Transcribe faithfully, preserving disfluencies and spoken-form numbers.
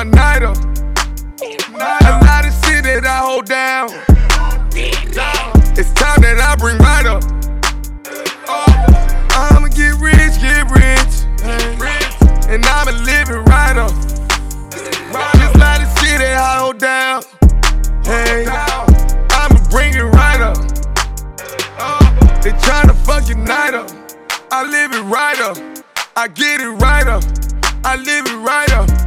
my night up. A lot of shit that I hold down. It's time that I bring right up. I'ma get rich, get rich, and I'ma live it right up. Just a lot of shit that I hold down. Hey, I'ma bring it right up. They tryna fuck your night up. I live it right up. I get it right up. I live it right up.